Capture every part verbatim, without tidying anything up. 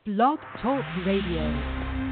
Blog Talk Radio.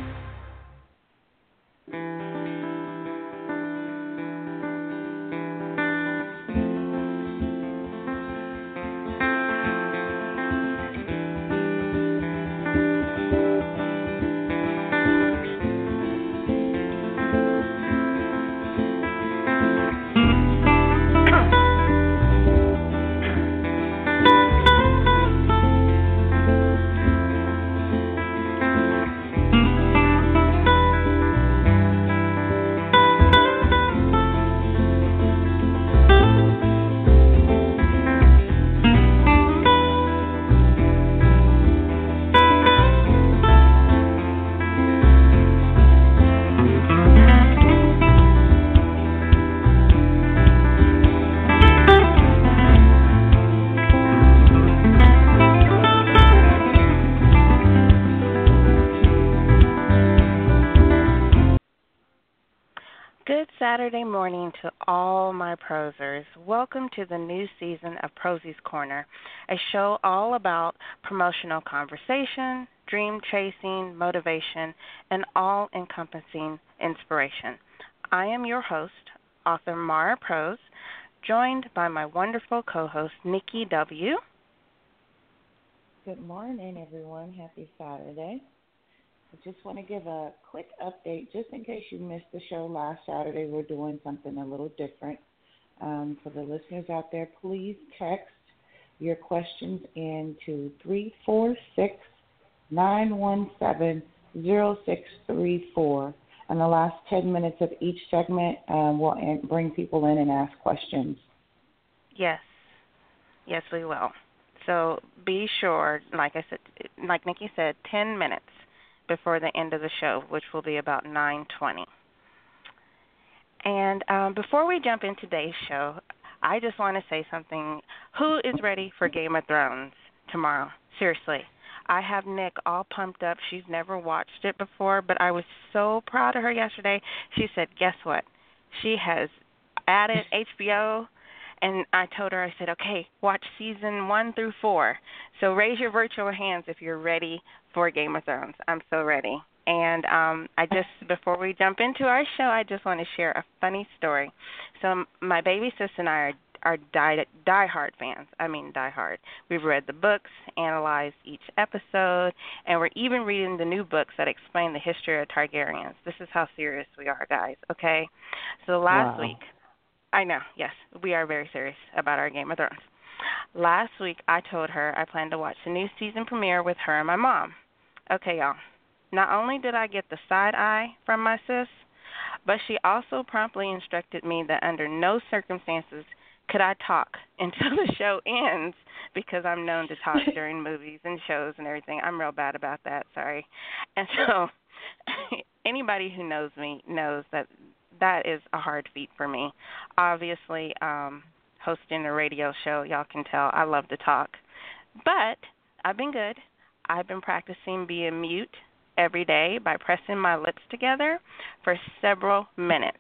Saturday morning to all my prosers. Welcome to the new season of Prosie's Corner, a show all about promotional conversation, dream chasing, motivation, and all-encompassing inspiration. I am your host, author Mara Prose, joined by my wonderful co-host, Nikki W. Good morning, everyone. Happy Saturday. I just want to give a quick update, just in case you missed the show last Saturday. We're doing something a little different. Um, for the listeners out there, please text your questions in to three four six, nine one seven, zero six three four. And the last ten minutes of each segment, um, we'll bring people in and ask questions. Yes. Yes, we will. So be sure, like I said, like Nikki said, ten minutes before the end of the show, which will be about nine twenty. And um, before we jump into today's show, I just want to say something. Who is ready for Game of Thrones tomorrow? Seriously. I have Nick all pumped up. She's never watched it before, but I was so proud of her yesterday. She said, guess what? She has added H B O, and I told her, I said, okay, watch season one through four. So raise your virtual hands if you're ready for Game of Thrones. I'm so ready. And um, I just, before we jump into our show, I just want to share a funny story. So my baby sister and I are, are die, die-hard fans. I mean die-hard. We've read the books, analyzed each episode, and we're even reading the new books that explain the history of Targaryens. This is how serious we are, guys, okay? So last wow. week, I know, yes, we are very serious about our Game of Thrones. Last week, I told her I planned to watch the new season premiere with her and my mom. Okay, y'all. Not only did I get the side eye from my sis, but she also promptly instructed me that under no circumstances could I talk until the show ends, because I'm known to talk during movies and shows and everything. I'm real bad about that, sorry. And so anybody who knows me knows that that is a hard feat for me. Obviously, um, hosting a radio show, y'all can tell I love to talk. But I've been good. I've been practicing being mute every day by pressing my lips together for several minutes.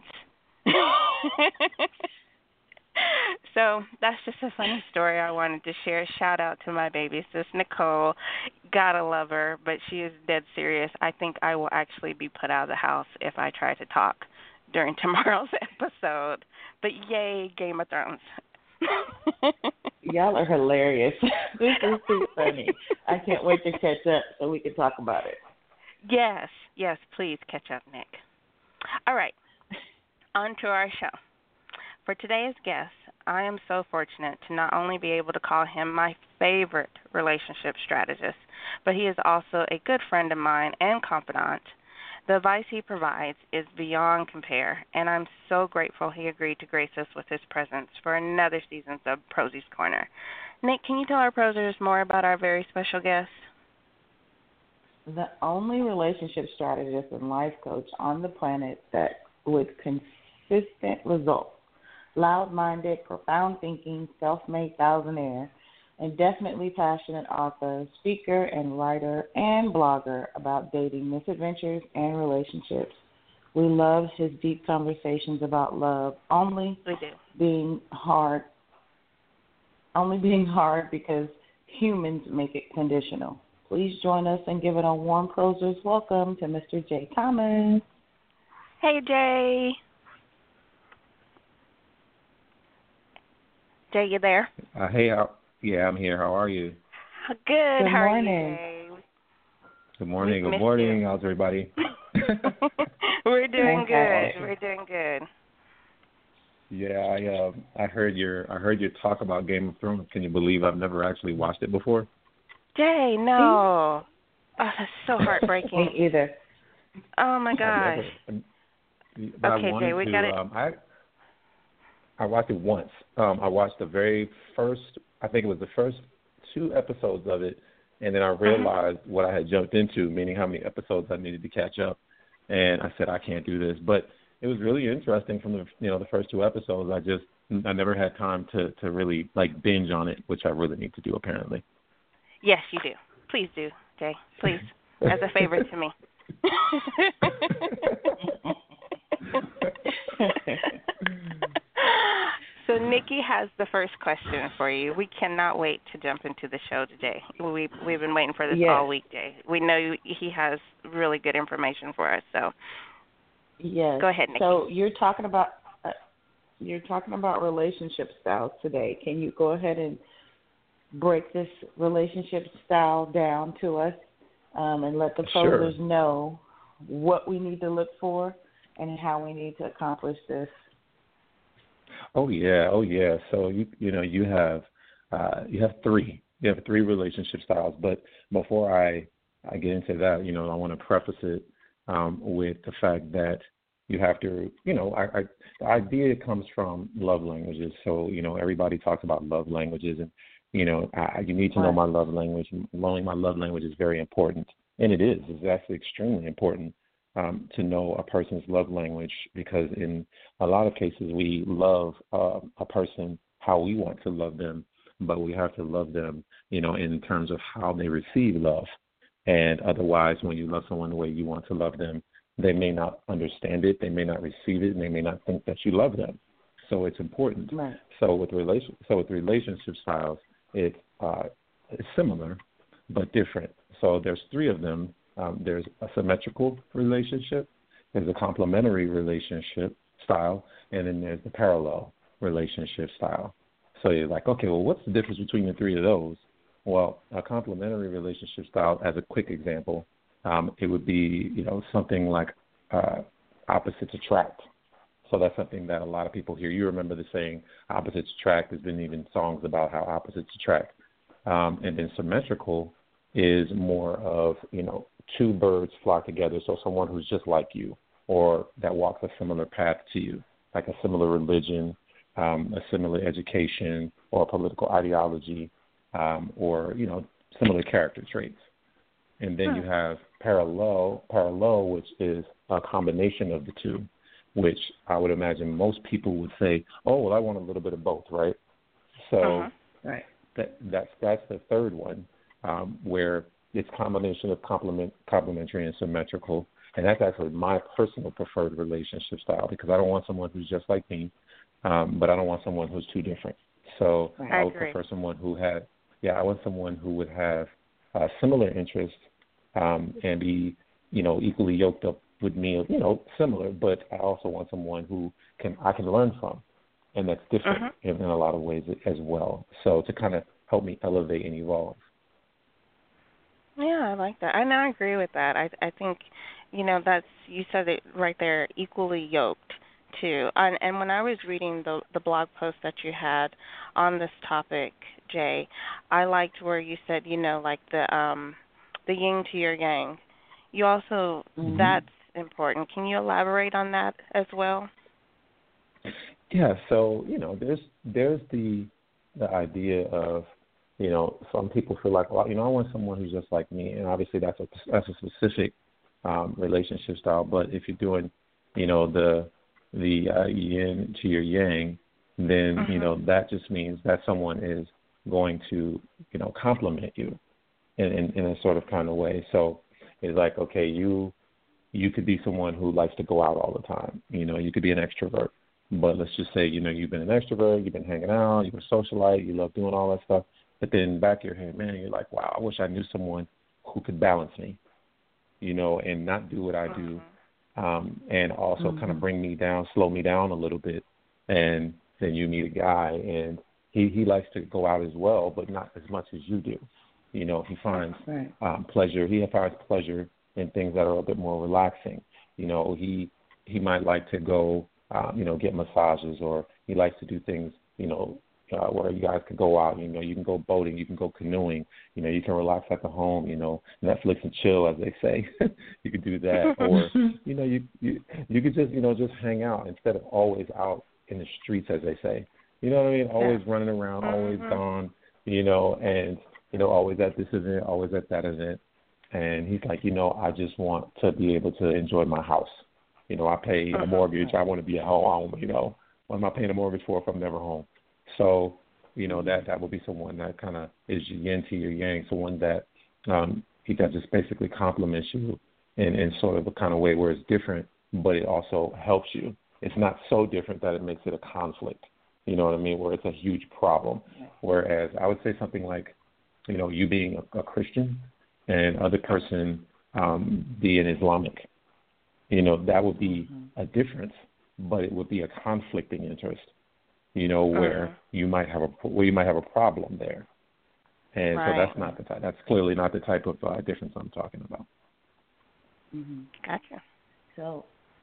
So that's just a funny story I wanted to share. Shout out to my baby sis, Nicole. Gotta love her, but she is dead serious. I think I will actually be put out of the house if I try to talk during tomorrow's episode. But yay, Game of Thrones. Y'all are hilarious. This is too funny. I can't wait to catch up so we can talk about it. Yes, yes, please catch up, Nick. All right, on to our show. For today's guest, I am so fortunate to not only be able to call him my favorite relationship strategist, but he is also a good friend of mine and confidant. The advice he provides is beyond compare, and I'm so grateful he agreed to grace us with his presence for another season of Prosie's Corner. Nick, can you tell our prosers more about our very special guest? The only relationship strategist and life coach on the planet that with consistent results, loud-minded, profound thinking, self-made thousandaire, and definitely passionate author, speaker, and writer, and blogger about dating, misadventures, and relationships. We love his deep conversations about love, only we do. being hard, only being hard because humans make it conditional. Please join us and give it a warm closer's welcome to Mister Jay Thomas. Hey, Jay. Jay, you there? Uh, hey, how, yeah, I'm here. How are you? Good. Good How morning. are you, Jay? Good morning. We've Good morning. you. How's everybody? We're doing Fantastic. good. We're doing good. Yeah, I uh, I heard your I heard you talk about Game of Thrones. Can you believe I've never actually watched it before? Jay, no. Oh, that's so heartbreaking. Me either. Oh my I've gosh. never, but Okay, I wanted Jay, we to. got it. Um, I I watched it once. Um, I watched the very first. I think it was the first two episodes of it, and then I realized what I had jumped into, meaning how many episodes I needed to catch up. And I said, I can't do this. But it was really interesting from the you know the first two episodes. I just I never had time to to really like binge on it, which I really need to do apparently. Yes, you do. Please do, Jay. Please, as a favor to me. So Nikki has the first question for you. We cannot wait to jump into the show today. We we've been waiting for this yes. all week, Jay. We know he has really good information for us. So yes. Go ahead, Nikki. So you're talking about uh, you're talking about relationship styles today. Can you go ahead and break this relationship style down to us um, and let the Sure. followers know what we need to look for and how we need to accomplish this? Oh yeah, oh yeah. So you you know you have uh, you have three you have three relationship styles. But before I I get into that, you know, I want to preface it um, with the fact that you have to, you know, I, I, the idea comes from love languages. So you know, everybody talks about love languages, and you know, I, you need to know my love language. Knowing my love language is very important, and it is. It's actually extremely important. Um, to know a person's love language, because in a lot of cases we love uh, a person how we want to love them, but we have to love them, you know, in terms of how they receive love. And otherwise, when you love someone the way you want to love them, they may not understand it, they may not receive it, and they may not think that you love them. So it's important. Right. So with relation, so with relationship styles, it's uh, it's similar but different. So there's three of them. Um, there's a symmetrical relationship, there's a complementary relationship style, and then there's the parallel relationship style. So you're like, okay, well, what's the difference between the three of those? Well, a complementary relationship style, as a quick example, um, it would be, you know, something like uh, opposites attract. So that's something that a lot of people hear. You remember the saying, opposites attract. There's been even songs about how opposites attract. Um, and then symmetrical is more of, you know, two birds flock together, so someone who's just like you or that walks a similar path to you, like a similar religion, um, a similar education or a political ideology, um, or, you know, similar character traits. And then huh. you have parallel, parallel, which is a combination of the two, which I would imagine most people would say, oh, well, I want a little bit of both, right? So uh-huh. right. that, that's, that's the third one, um, where it's a combination of complement, complementary and symmetrical. And that's actually my personal preferred relationship style, because I don't want someone who's just like me, um, but I don't want someone who's too different. So I, I would agree. prefer someone who had, yeah, I want someone who would have uh, similar interests um, and be, you know, equally yoked up with me, you know, similar, but I also want someone who can I can learn from, and that's different uh-huh. in, in a lot of ways as well. So to kind of help me elevate and evolve. Yeah, I like that. And I agree with that. I I think, you know, that's, you said it right there, equally yoked too. And, and when I was reading the the blog post that you had on this topic, Jay, I liked where you said, you know, like the um the yin to your yang. You also, Mm-hmm. that's important. Can you elaborate on that as well? Yeah, so, you know, there's there's the the idea of, you know, some people feel like, well, you know, I want someone who's just like me, and obviously that's a that's a specific um, relationship style. But if you're doing, you know, the the uh, yin to your yang, then uh-huh. you know that just means that someone is going to, you know, compliment you in, in in a sort of kind of way. So it's like, okay, you you could be someone who likes to go out all the time. You know, you could be an extrovert. But let's just say, you know, you've been an extrovert, you've been hanging out, you've been a socialite, you love doing all that stuff. But then back of your head, man, you're like, wow, I wish I knew someone who could balance me, you know, and not do what I do, um, and also mm-hmm. kind of bring me down, slow me down a little bit. And then you meet a guy, and he, he likes to go out as well, but not as much as you do. You know, he finds right. um, pleasure. He finds pleasure in things that are a bit more relaxing. You know, he he might like to go, uh, you know, get massages, or he likes to do things, you know, uh, where you guys could go out. You know, you can go boating, you can go canoeing. You know, you can relax at the home. You know, Netflix and chill, as they say. You could do that, or you know, you you you could just you know just hang out instead of always out in the streets, as they say. You know what I mean? Always yeah. running around, always mm-hmm. gone. You know, and you know, always at this event, always at that event. And he's like, you know, I just want to be able to enjoy my house. You know, I pay a mortgage. I want to be at home. You know, what am I paying a mortgage for if I'm never home? So, you know, that that would be someone that kind of is your yin to your yang, someone that um, he that just basically compliments you in, in sort of a kind of way where it's different, but it also helps you. It's not so different that it makes it a conflict. You know what I mean? Where it's a huge problem. Whereas I would say something like, you know, you being a, a Christian and other person um, being Islamic, you know, that would be mm-hmm. a difference, but it would be a conflicting interest, you know, where uh-huh. you might have a where you might have a problem there, and right. so that's not the type. That's clearly not the type of uh, difference I'm talking about. Mm-hmm. Gotcha. So,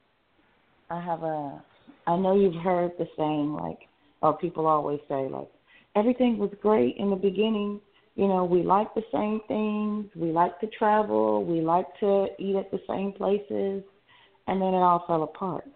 I have a. I know you've heard the saying, like, or people always say, like, everything was great in the beginning. You know, we like the same things, we like to travel, we like to eat at the same places, and then it all fell apart.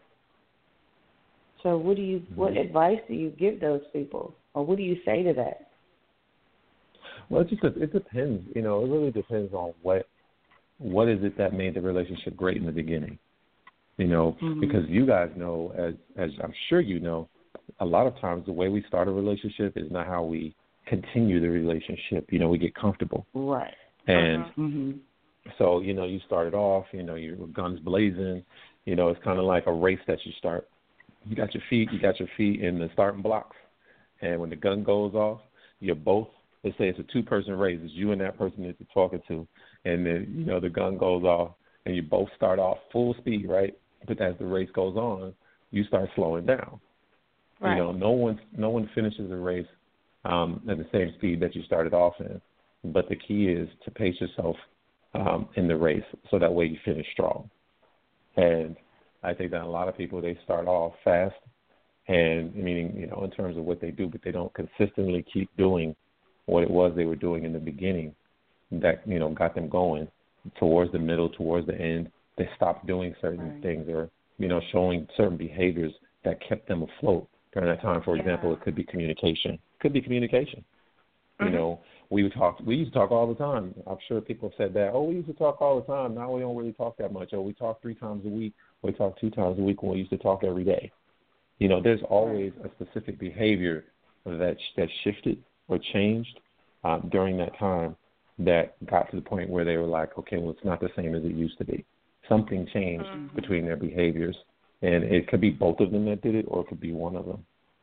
So what do you, what advice do you give those people, or what do you say to that? Well, it just it depends. You know, it really depends on what what is it that made the relationship great in the beginning. You know, mm-hmm. because you guys know, as as I'm sure you know, a lot of times the way we start a relationship is not how we continue the relationship. You know, we get comfortable. Right. And uh-huh. mm-hmm. so, you know, you started off, you know, you were guns blazing. You know, it's kind of like a race that you start. You got your feet, you got your feet in the starting blocks. And when the gun goes off, you're both, let's say it's a two-person race. It's you and that person that you're talking to. And then, you know, the gun goes off, and you both start off full speed, right? But as the race goes on, you start slowing down. Right. You know, no one, no one finishes a race Um, at the same speed that you started off in. But the key is to pace yourself um, in the race so that way you finish strong. And I think that a lot of people, they start off fast, and meaning, you know, in terms of what they do, but they don't consistently keep doing what it was they were doing in the beginning that, you know, got them going towards the middle, towards the end. They stopped doing certain right. things, or, you know, showing certain behaviors that kept them afloat during that time. For yeah. example, it could be communication. Could be communication. Mm-hmm. You know, we would talk. We used to talk all the time. I'm sure people have said that. Oh, we used to talk all the time. Now we don't really talk that much. Oh, we talk three times a week. We talk two times a week when we used to talk every day. You know, there's always a specific behavior that that shifted or changed um, during that time that got to the point where they were like, okay, well, it's not the same as it used to be. Something changed mm-hmm. between their behaviors, and it could be both of them that did it, or it could be one of them.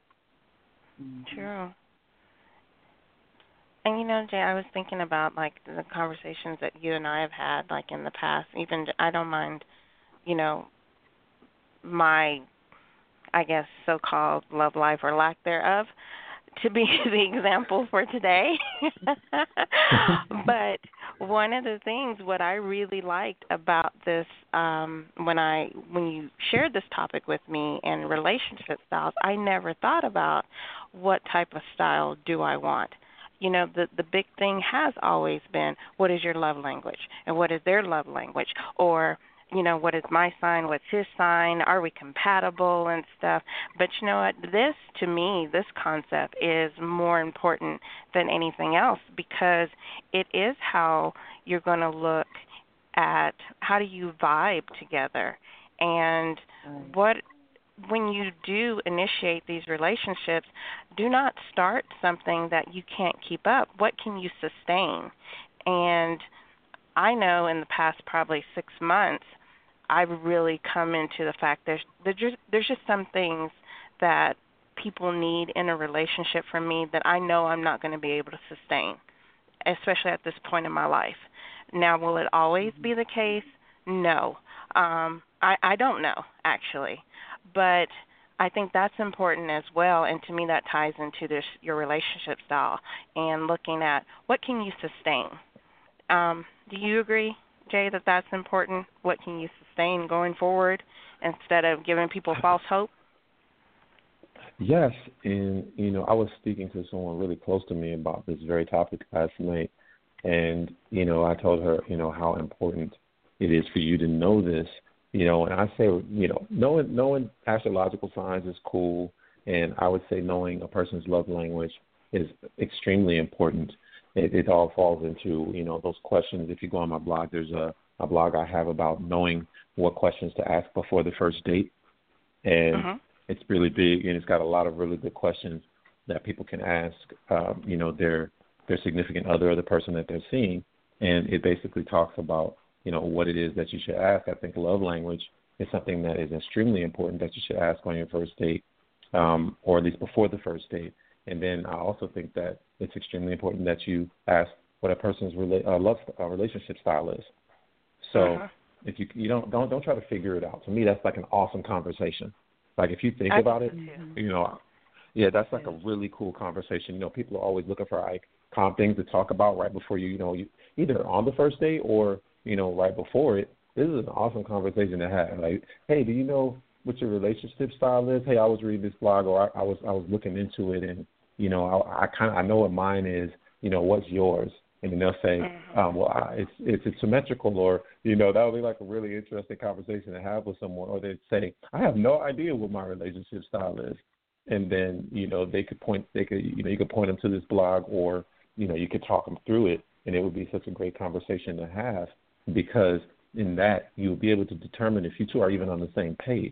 True. And, you know, Jay, I was thinking about, like, the conversations that you and I have had, like, in the past. Even, I don't mind, you know, my, I guess, so-called love life or lack thereof to be the example for today. But one of the things, what I really liked about this, um, when I when you shared this topic with me and relationship styles, I never thought about what type of style do I want. You know, the the big thing has always been, what is your love language, and what is their love language, or, you know, what is my sign, what's his sign, are we compatible and stuff. But you know what, this, to me, this concept is more important than anything else, because it is how you're going to look at how do you vibe together, and what, when you do initiate these relationships, do not start something that you can't keep up. What can you sustain? And I know in the past probably six months, I've really come into the fact there's there's just, there's just some things that people need in a relationship from me that I know I'm not going to be able to sustain, especially at this point in my life. Now, will it always be the case? No. Um, I, I don't know, actually. But I think that's important as well, and to me that ties into this, your relationship style and looking at what can you sustain. Um, do you agree, Jay, that that's important? What can you sustain going forward instead of giving people false hope? Yes, and you know, I was speaking to someone really close to me about this very topic last night, and you know, I told her, you know, how important it is for you to know this, you know, and I say, you know, knowing knowing astrological signs is cool, and I would say knowing a person's love language is extremely important. It, it all falls into, you know, those questions. If you go on my blog, there's a, a blog I have about knowing what questions to ask before the first date, and uh-huh. It's really big, and it's got a lot of really good questions that people can ask, um, you know, their their significant other or the person that they're seeing. And it basically talks about, you know, what it is that you should ask. I think love language is something that is extremely important that you should ask on your first date, um, or at least before the first date. And then I also think that it's extremely important that you ask what a person's rela- uh, love uh, relationship style is. So uh-huh. if you you don't don't don't try to figure it out. To me, that's like an awesome conversation. Like, if you think I about it, too. you know, yeah, that's like a really cool conversation. You know, people are always looking for, like, calm things to talk about right before you, you know, you, either on the first date or, you know, right before it. This is an awesome conversation to have. Like, hey, do you know what your relationship style is? Hey, I was reading this blog, or I, I was I was looking into it, and, you know, I, I kind of I know what mine is. You know, what's yours? And then they'll say, mm-hmm. um, well, I, it's, it's it's symmetrical, or, you know, that would be like a really interesting conversation to have with someone. Or they'd say, I have no idea what my relationship style is. And then, you know, they could point, they could, you know, you could point them to this blog, or, you know, you could talk them through it, and it would be such a great conversation to have, because in that you'll be able to determine if you two are even on the same page.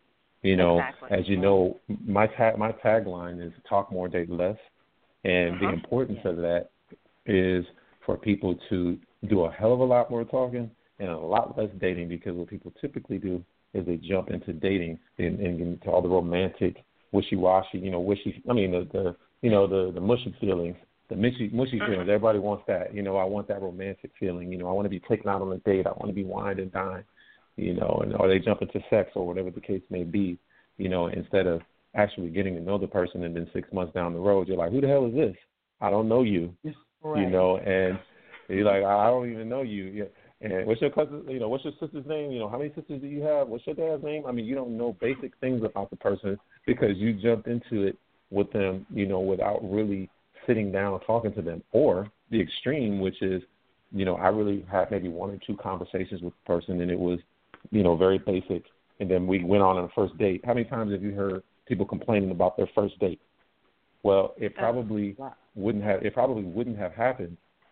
You know, exactly. As you know, my tag, my tagline is talk more, date less. And uh-huh. the importance yeah. of that is for people to do a hell of a lot more talking and a lot less dating, because what people typically do is they jump into dating and, and into all the romantic, wishy-washy, you know, wishy, I mean, the, the you know, the, the mushy feelings, the mushy, mushy feelings. Everybody wants that. You know, I want that romantic feeling. You know, I want to be taken out on a date. I want to be wined and dined, you know, and or they jump into sex or whatever the case may be, you know, instead of actually getting to know the person, and then six months down the road, you're like, who the hell is this? I don't know you. Right. You know, and you're like, I don't even know you. Yeah. And what's your cousin? You know, what's your sister's name? You know, how many sisters do you have? What's your dad's name? I mean, you don't know basic things about the person because you jumped into it with them, you know, without really sitting down talking to them. Or the extreme, which is, you know, I really had maybe one or two conversations with the person, and it was, you know, very basic, and then we went on on a first date. How many times have you heard people complaining about their first date? Well, it probably wouldn't have. It probably wouldn't have happened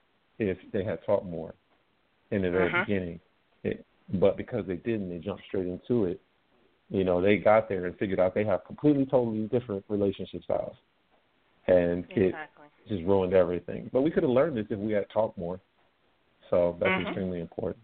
if they had talked more in the very uh-huh. beginning. It, but because they didn't, they jumped straight into it. You know, they got there and figured out they have completely, totally different relationship styles, and exactly. it just ruined everything. But we could have learned this if we had talked more. So that's uh-huh. extremely important.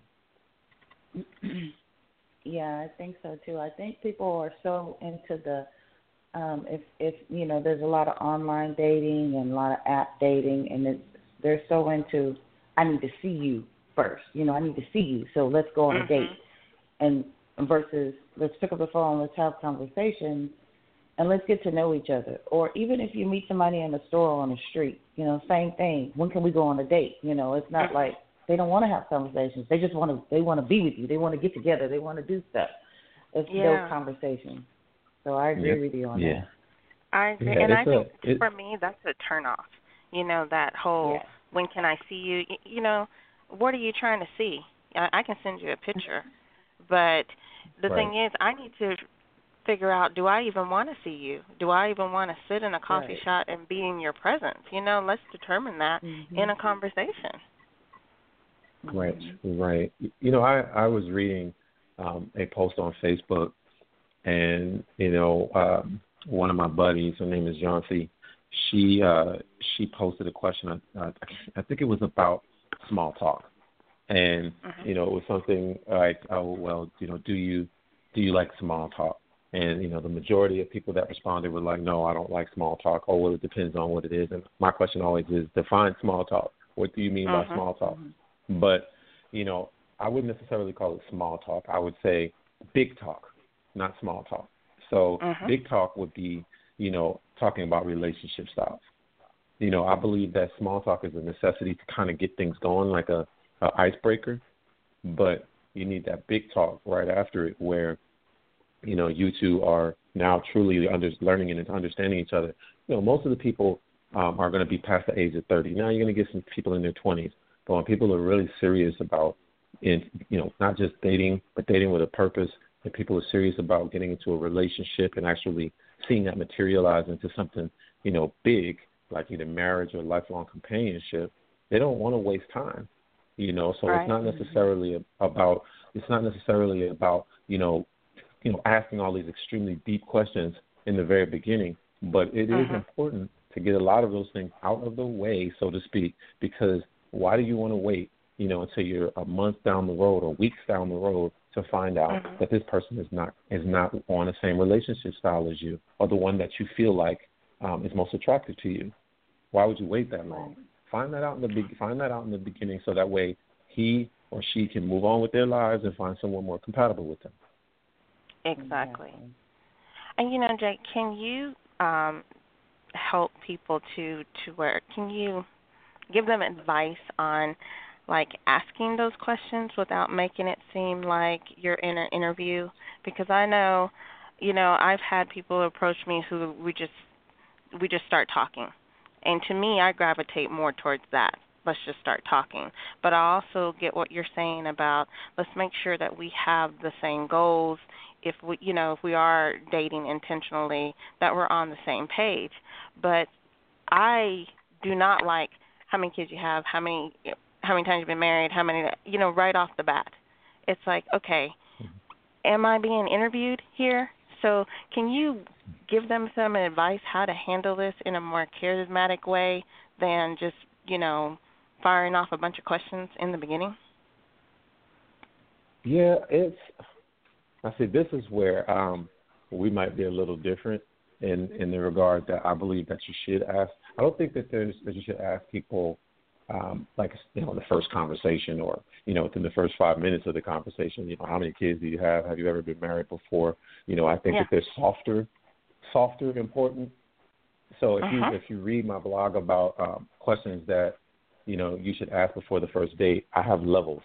Yeah, I think so too. I think people are so into the Um, if, if, you know, there's a lot of online dating and a lot of app dating, and it's, they're so into, I need to see you first. You know, I need to see you, so let's go on mm-hmm. a date. And versus, let's pick up the phone, let's have conversations, and let's get to know each other. Or even if you meet somebody in a store or on the street, you know, same thing. When can we go on a date? You know, it's not mm-hmm. like they don't want to have conversations. They just want to, they want to be with you. They want to get together. They want to do stuff. It's yeah. those conversations. So I agree yeah. with you on yeah. that. I agree, yeah, and I think a, for me that's a turnoff. You know, that whole yeah. when can I see you? You know, what are you trying to see? I, I can send you a picture, but the right. thing is, I need to figure out: do I even want to see you? Do I even want to sit in a coffee right. shop and be in your presence? You know, let's determine that mm-hmm. in a conversation. Right, right. You know, I I was reading um, a post on Facebook. And, you know, um, one of my buddies, her name is Jancy, she uh, she posted a question, uh, I think it was about small talk. And, uh-huh. you know, it was something like, oh, well, you know, do you do you like small talk? And, you know, the majority of people that responded were like, no, I don't like small talk. Oh, well, it depends on what it is. And my question always is, define small talk. What do you mean uh-huh. by small talk? Uh-huh. But you know, I wouldn't necessarily call it small talk. I would say big talk, not small talk. So Mm-hmm. big talk would be, you know, talking about relationship styles. You know, I believe that small talk is a necessity to kind of get things going, like a, a icebreaker. But you need that big talk right after it, where, you know, you two are now truly under, learning and understanding each other. You know, most of the people um, are going to be past the age of thirty. Now you're going to get some people in their twenties. But when people are really serious about, in, you know, not just dating, but dating with a purpose, and people are serious about getting into a relationship and actually seeing that materialize into something, you know, big, like either marriage or lifelong companionship, they don't want to waste time, you know. So right. it's not necessarily about it's not necessarily about you know, you know, asking all these extremely deep questions in the very beginning, but it mm-hmm. is important to get a lot of those things out of the way, so to speak, because why do you want to wait, you know, until you're a month down the road or weeks down the road to find out mm-hmm. that this person is not is not on the same relationship style as you, or the one that you feel like um, is most attractive to you? Why would you wait that long? Find that out in the be- find that out in the beginning, so that way he or she can move on with their lives and find someone more compatible with them. Exactly. And you know, Jake, can you um, help people to to where can you give them advice on like asking those questions without making it seem like you're in an interview? Because I know, you know, I've had people approach me who we just we just start talking. And to me, I gravitate more towards that. Let's just start talking. But I also get what you're saying about let's make sure that we have the same goals. If we, you know, if we are dating intentionally, that we're on the same page. But I do not like how many kids you have, how many, how many times you've been married, how many, you know, right off the bat. It's like, okay, am I being interviewed here? So can you give them some advice how to handle this in a more charismatic way than just, you know, firing off a bunch of questions in the beginning? Yeah, it's, I see, this is where um, we might be a little different in, in the regard that I believe that you should ask. I don't think that there's that you should ask people um, like, you know, in the first conversation or, you know, within the first five minutes of the conversation, you know, how many kids do you have? Have you ever been married before? You know, I think yeah. that they're softer, softer important. So if uh-huh. you if you read my blog about um, questions that, you know, you should ask before the first date, I have levels.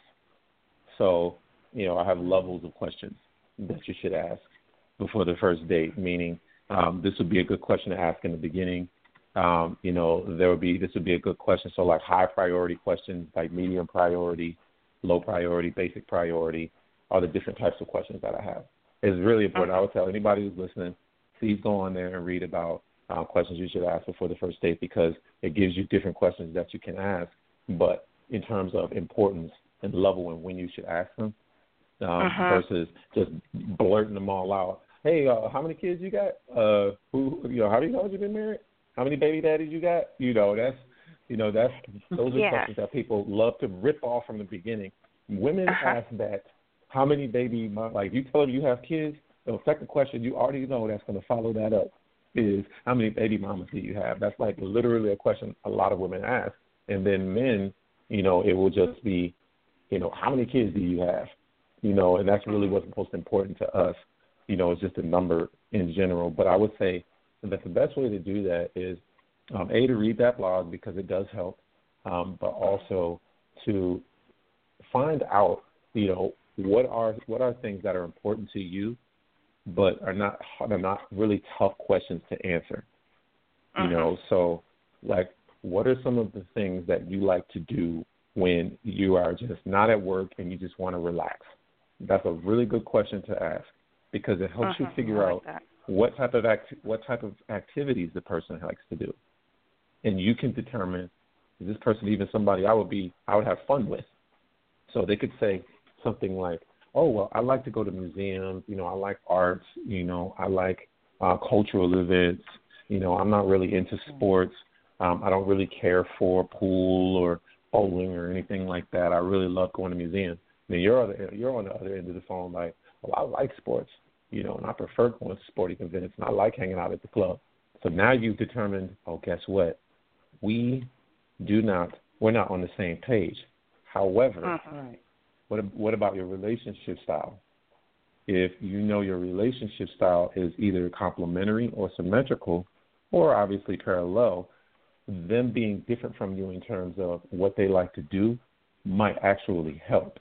So, you know, I have levels of questions that you should ask before the first date, meaning um, this would be a good question to ask in the beginning. Um, you know, there would be, this would be a good question. So like high priority questions, like medium priority, low priority, basic priority, are the different types of questions that I have. It's really important. Uh-huh. I would tell anybody who's listening, please go on there and read about uh, questions you should ask before the first date, because it gives you different questions that you can ask. But in terms of importance and level and when you should ask them, um, uh-huh. versus just blurting them all out. Hey, uh, how many kids you got? Uh, who, you know, how many times you been married? How many baby daddies you got? You know, that's, you know, that's, those are yes. questions that people love to rip off from the beginning. Women uh-huh. ask that, how many baby, like you tell them you have kids, the second question you already know that's going to follow that up is, how many baby mamas do you have? That's like literally a question a lot of women ask. And then men, you know, it will just be, you know, how many kids do you have? You know, and that's really what's most important to us. You know, it's just a number in general. But I would say that the best way to do that is, um, A, to read that blog because it does help, um, but also to find out, you know, what are what are things that are important to you, but are not are not really tough questions to answer. You uh-huh. know, so like, what are some of the things that you like to do when you are just not at work and you just want to relax? That's a really good question to ask, because it helps uh-huh. you figure like out that. what type of act- what type of activities the person likes to do, and you can determine, is this person even somebody I would be I would have fun with? So they could say something like, "Oh, well, I like to go to museums. You know, I like arts. You know, I like uh, cultural events. You know, I'm not really into sports. Um, I don't really care for pool or bowling or anything like that. I really love going to museums." Then you're on the, you're on the other end of the phone like, "Well, I like sports, you know, and I prefer going to sporting events, and I like hanging out at the club." So now you've determined, oh, guess what? We do not, we're not on the same page. However, uh-huh. What what about your relationship style? If you know your relationship style is either complementary or symmetrical, or obviously parallel, them being different from you in terms of what they like to do might actually help.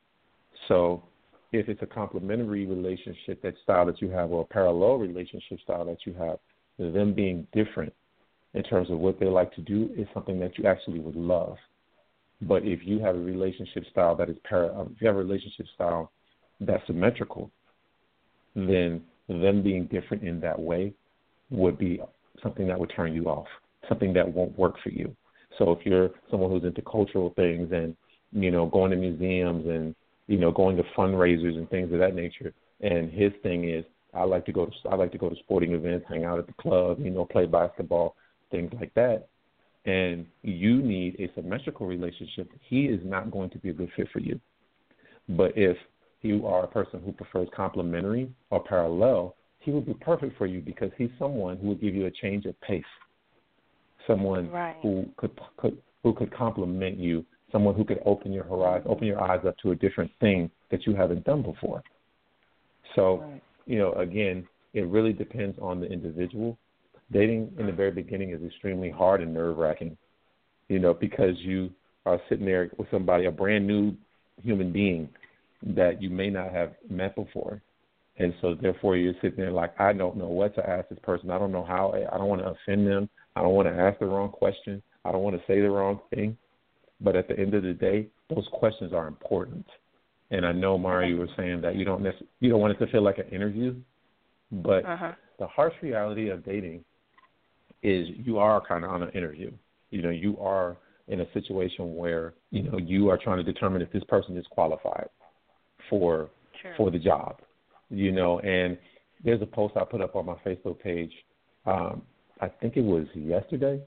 So if it's a complementary relationship, that style that you have, or a parallel relationship style that you have, them being different in terms of what they like to do is something that you actually would love. But if you have a relationship style that is para, if you have a relationship style that's symmetrical, then them being different in that way would be something that would turn you off, something that won't work for you. So if you're someone who's into cultural things and, you know, going to museums and, you know, going to fundraisers and things of that nature, and his thing is, I like to go to I like to go to sporting events, hang out at the club, you know, play basketball, things like that, and you need a symmetrical relationship, he is not going to be a good fit for you. But if you are a person who prefers complementary or parallel, he would be perfect for you because he's someone who will give you a change of pace, someone right. who could, could who could complement you, someone who could open your horizon, open your eyes up to a different thing that you haven't done before. So, right. you know, again, it really depends on the individual. Dating in the very beginning is extremely hard and nerve-wracking, you know, because you are sitting there with somebody, a brand new human being that you may not have met before. And so, therefore, you're sitting there like, I don't know what to ask this person. I don't know how. I don't want to offend them. I don't want to ask the wrong question. I don't want to say the wrong thing. But at the end of the day, those questions are important. And I know, Mara, you were saying that you don't necess- you don't want it to feel like an interview, but uh-huh. the harsh reality of dating is you are kind of on an interview. You know, you are in a situation where, you know, you are trying to determine if this person is qualified for sure. for the job, you know. And there's a post I put up on my Facebook page, um, I think it was yesterday,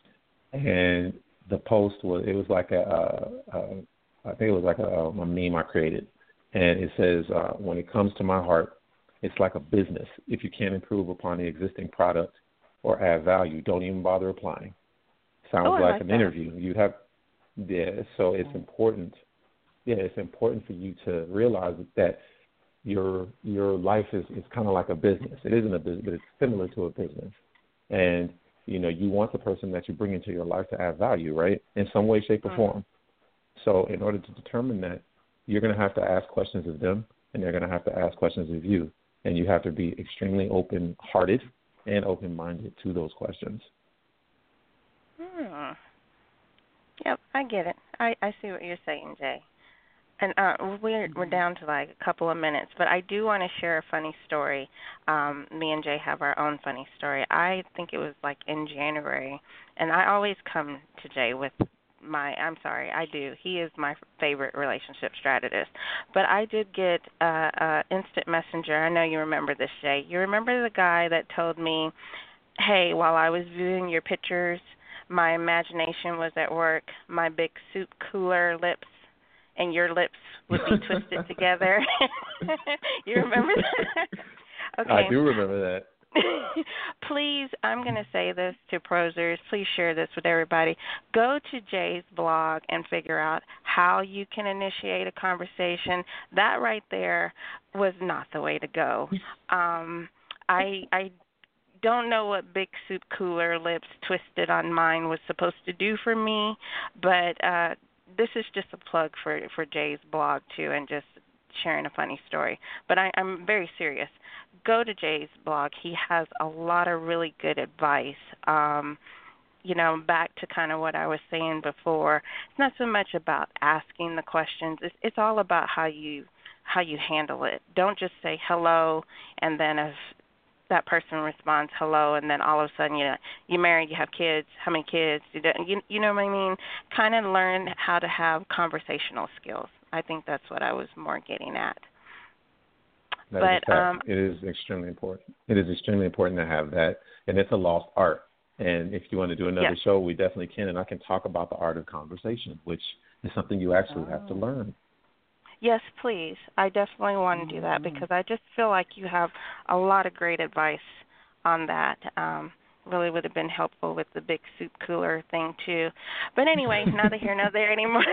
and the post was, it was like a, a, a I think it was like a, a meme I created, and it says, uh, when it comes to my heart, it's like a business. If you can't improve upon the existing product or add value, don't even bother applying. Sounds oh, like, like an that. interview. You have, yeah. So it's important. Yeah, it's important for you to realize that your your life is, is kind of like a business. It isn't a business, but it's similar to a business. And you know, you want the person that you bring into your life to add value, right? In some way, shape, or mm-hmm. form. So in order to determine that, you're going to have to ask questions of them, and they're going to have to ask questions of you. And you have to be extremely open-hearted and open-minded to those questions. Hmm. Yep, I get it. I, I see what you're saying, Jay. And uh, we're we're down to like a couple of minutes, but I do want to share a funny story. Um, me and Jay have our own funny story. I think it was like in January, and I always come to Jay with my, I'm sorry, I do. He is my favorite relationship strategist. But I did get uh, uh, instant messenger. I know you remember this, Jay. You remember the guy that told me, hey, while I was viewing your pictures, my imagination was at work, my big soup cooler lips and your lips would be twisted together. You remember that? Okay. I do remember that. Please, I'm going to say this to prosers. Please share this with everybody. Go to Jay's blog and figure out how you can initiate a conversation. That right there was not the way to go. Um, I I don't know what big soup cooler lips twisted on mine was supposed to do for me, but uh, this is just a plug for, for Jay's blog, too, and just sharing a funny story. But I, I'm very serious. Go to Jay's blog. He has a lot of really good advice. Um, you know, back to kind of what I was saying before, it's not so much about asking the questions. It's, it's all about how you how you handle it. Don't just say hello, and then if that person responds hello, and then all of a sudden, you know, you're married, you have kids, how many kids, you, don't, you, you know what I mean? Kind of learn how to have conversational skills. I think that's what I was more getting at. That but is a fact. Um, it is extremely important. It is extremely important to have that, and it's a lost art. And if you want to do another yes. show, we definitely can, and I can talk about the art of conversation, which is something you actually oh. have to learn. Yes, please. I definitely want to do that because I just feel like you have a lot of great advice on that. Um, really would have been helpful with the big soup cooler thing too. But anyway, neither here nor there anymore.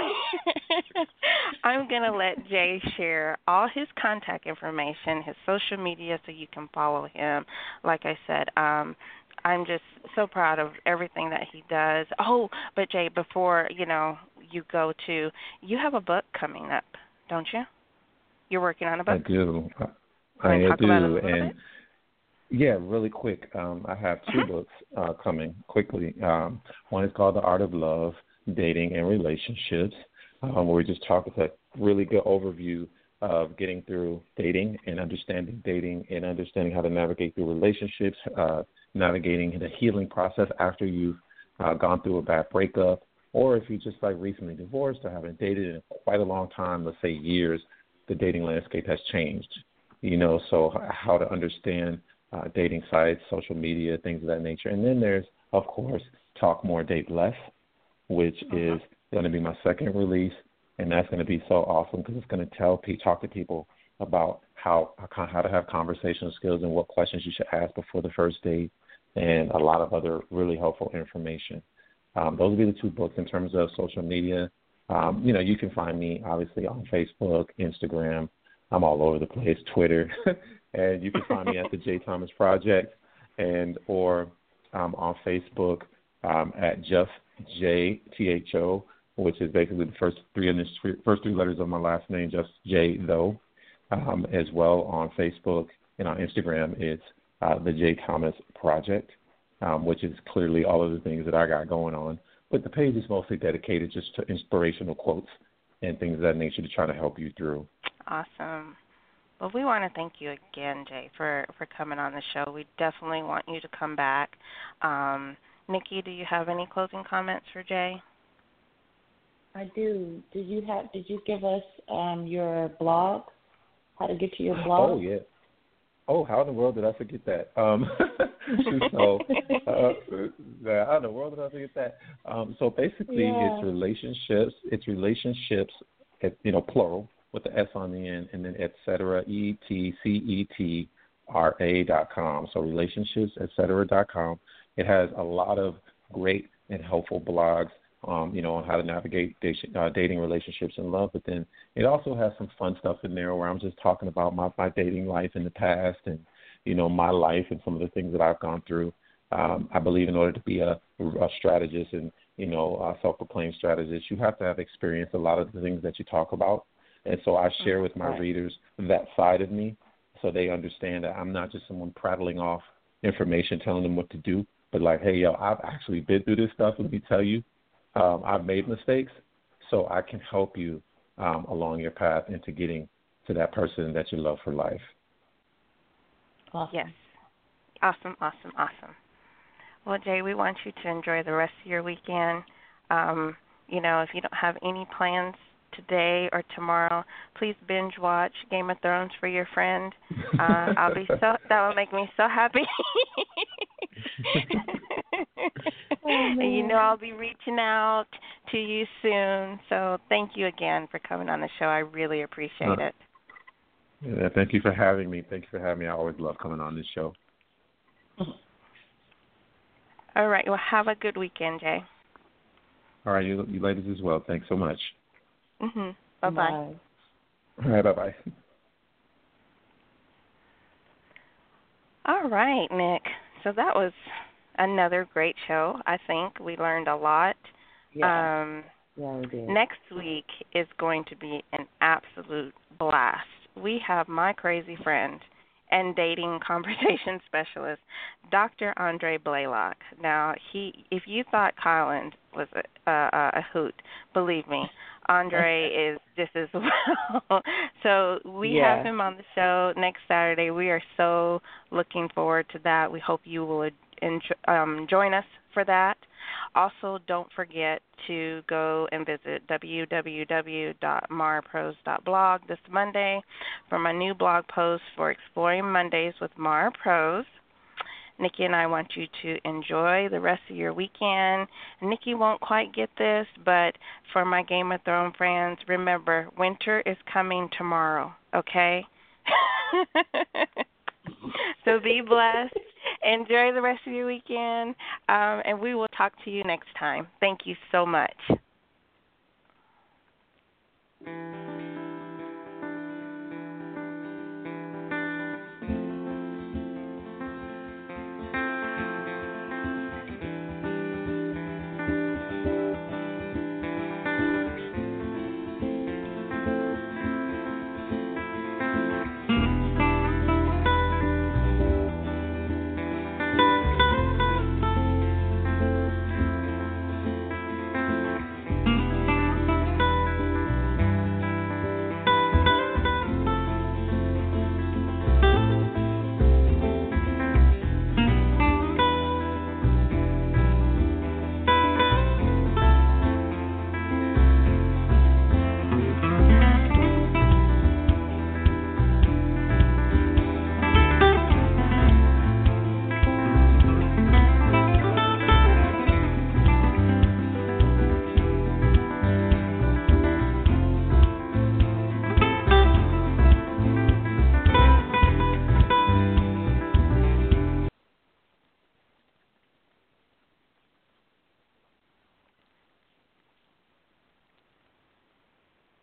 I'm going to let Jay share all his contact information, his social media, so you can follow him. Like I said, um, I'm just so proud of everything that he does. Oh, but Jay, before, you know, you go to, you have a book coming up, don't you? You're working on a book? I do. I, I do. And bit? Yeah, really quick. Um, I have two mm-hmm. books uh, coming quickly. Um, one is called The Art of Love, Dating and Relationships, um, where we just talk with a really good overview of getting through dating and understanding dating and understanding how to navigate through relationships, uh, navigating the healing process after you've uh, gone through a bad breakup, or if you just like recently divorced or haven't dated in quite a long time, let's say years, the dating landscape has changed. You know, so how to understand uh, dating sites, social media, things of that nature. And then there's, of course, Talk More, Date Less, which uh-huh. is going to be my second release, and that's going to be so awesome because it's going to tell, talk to people about how how to have conversational skills and what questions you should ask before the first date, and a lot of other really helpful information. Um, those will be the two books. In terms of social media, um, you know, you can find me obviously on Facebook, Instagram. I'm all over the place, Twitter, and you can find me at the J Thomas Project, and or um, on Facebook um, at Just J T H O, which is basically the first three first three letters of my last name, Just J Though. Um, as well on Facebook and on Instagram, it's uh, the J Thomas Project, um, which is clearly all of the things that I got going on. But the page is mostly dedicated just to inspirational quotes and things of that nature to try to help you through. Awesome. Well, we want to thank you again, Jay, for, for coming on the show. We definitely want you to come back. Um, Nikki, do you have any closing comments for Jay? I do. Did you have? Did you give us um, your blog? How to get to your blog? Oh, yeah. Oh, how in the world did I forget that? Um, so, uh, how in the world did I forget that? Um, so basically, yeah. it's relationships. It's relationships, at, you know, plural with the S on the end, and then et cetera, E T C E T R A dot com. So relationships, et cetera dot com. It has a lot of great and helpful blogs. Um, you know, on how to navigate dating, uh, dating, relationships, and love. But then it also has some fun stuff in there where I'm just talking about my, my dating life in the past and, you know, my life and some of the things that I've gone through. Um, I believe in order to be a, a strategist and, you know, a self-proclaimed strategist, you have to have experienced a lot of the things that you talk about. And so I share with my readers that side of me so they understand that I'm not just someone prattling off information, telling them what to do, but like, hey, yo, I've actually been through this stuff. Let me tell you. Um, I've made mistakes, so I can help you um, along your path into getting to that person that you love for life. Awesome. Yes. Awesome, awesome, awesome. Well, Jay, we want you to enjoy the rest of your weekend. Um, you know, if you don't have any plans today or tomorrow, please binge watch Game of Thrones for your friend. Uh, I'll be so that will make me so happy. Oh, and you know I'll be reaching out to you soon. So thank you again for coming on the show. I really appreciate uh, it. Yeah, thank you for having me. Thank you for having me. I always love coming on this show. All right. Well, have a good weekend, Jay. All right, you, you ladies as well. Thanks so much. Mhm. Bye bye. All right. Bye bye. All right, Nick. So that was another great show. I think we learned a lot. Yeah. Um, yeah, we did. Next week is going to be an absolute blast. We have my crazy friend and dating conversation specialist, Doctor Andre Blaylock. Now, he, if you thought Kylan was a, a, a hoot, believe me, Andre is just as well. So we yeah. have him on the show next Saturday. We are so looking forward to that. We hope you will enjoy, um, join us for that. Also, don't forget to go and visit w w w dot mara prose dot blog this Monday for my new blog post for Exploring Mondays with Mara Prose. Nikki and I want you to enjoy the rest of your weekend. Nikki won't quite get this, but for my Game of Thrones fans, remember, winter is coming tomorrow, okay? So be blessed Enjoy the rest of your weekend, um, and we will talk to you next time. Thank you so much.